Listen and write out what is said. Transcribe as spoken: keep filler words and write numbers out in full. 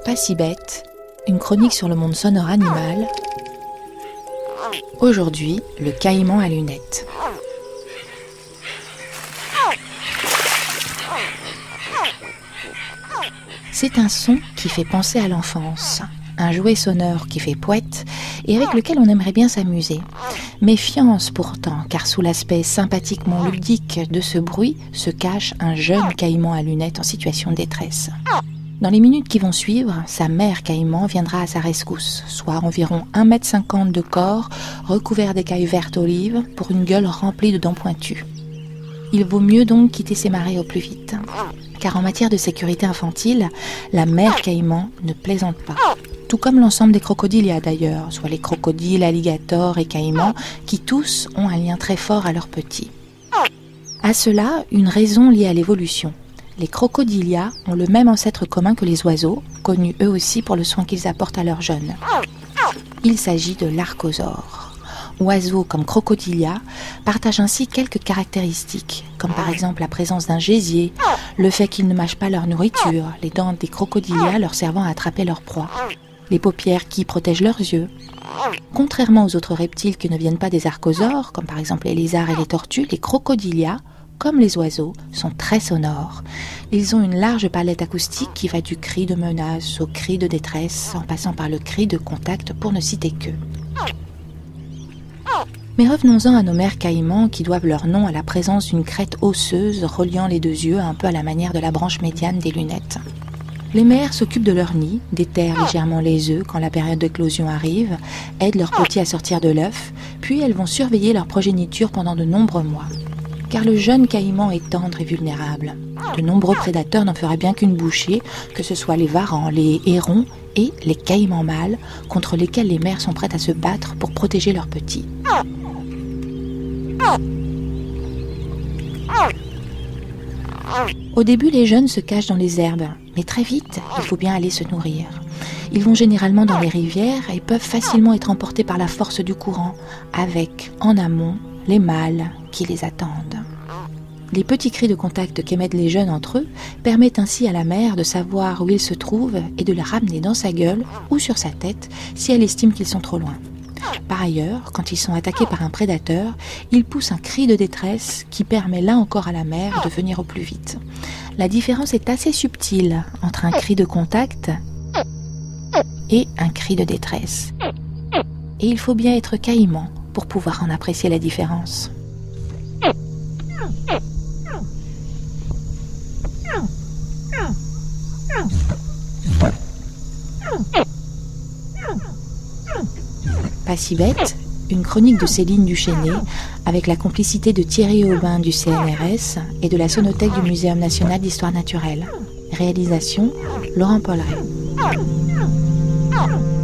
Pas si bête, une chronique sur le monde sonore animal. Aujourd'hui, le caïman à lunettes. C'est un son qui fait penser à l'enfance, un jouet sonore qui fait poète et avec lequel on aimerait bien s'amuser. Méfiance pourtant, car sous l'aspect sympathiquement ludique de ce bruit se cache un jeune caïman à lunettes en situation de détresse. Dans les minutes qui vont suivre, sa mère caïman viendra à sa rescousse, soit environ un mètre cinquante de corps, recouvert d'écailles vertes olives, pour une gueule remplie de dents pointues. Il vaut mieux donc quitter ses marais au plus vite, car en matière de sécurité infantile, la mère caïman ne plaisante pas. Tout comme l'ensemble des crocodilia d'ailleurs, soit les crocodiles, alligators et caïmans, qui tous ont un lien très fort à leurs petits. À cela, une raison liée à l'évolution. Les crocodilia ont le même ancêtre commun que les oiseaux, connus eux aussi pour le soin qu'ils apportent à leurs jeunes. Il s'agit de l'archosaure. Oiseaux comme crocodilia partagent ainsi quelques caractéristiques, comme par exemple la présence d'un gésier, le fait qu'ils ne mâchent pas leur nourriture, les dents des crocodilia leur servant à attraper leur proie, les paupières qui protègent leurs yeux. Contrairement aux autres reptiles qui ne viennent pas des archosaures, comme par exemple les lézards et les tortues, les crocodilia, comme les oiseaux, sont très sonores. Ils ont une large palette acoustique qui va du cri de menace au cri de détresse, en passant par le cri de contact pour ne citer qu'eux. Mais revenons-en à nos mères caïmans qui doivent leur nom à la présence d'une crête osseuse reliant les deux yeux un peu à la manière de la branche médiane des lunettes. Les mères s'occupent de leur nid, déterrent légèrement les œufs quand la période d'éclosion arrive, aident leurs petits à sortir de l'œuf, puis elles vont surveiller leur progéniture pendant de nombreux mois. Car le jeune caïman est tendre et vulnérable. De nombreux prédateurs n'en feraient bien qu'une bouchée, que ce soit les varans, les hérons et les caïmans mâles, contre lesquels les mères sont prêtes à se battre pour protéger leurs petits. Au début, les jeunes se cachent dans les herbes, mais très vite, il faut bien aller se nourrir. Ils vont généralement dans les rivières et peuvent facilement être emportés par la force du courant, avec, en amont, les mâles qui les attendent. Les petits cris de contact qu'émettent les jeunes entre eux permettent ainsi à la mère de savoir où ils se trouvent et de les ramener dans sa gueule ou sur sa tête si elle estime qu'ils sont trop loin. Par ailleurs, quand ils sont attaqués par un prédateur, ils poussent un cri de détresse qui permet là encore à la mère de venir au plus vite. La différence est assez subtile entre un cri de contact et un cri de détresse. Et il faut bien être caïman pour pouvoir en apprécier la différence. Pas si bête, une chronique de Céline Duchesnay avec la complicité de Thierry Aubin du C N R S et de la Sonothèque du Muséum national d'histoire naturelle. Réalisation, Laurent Polleret.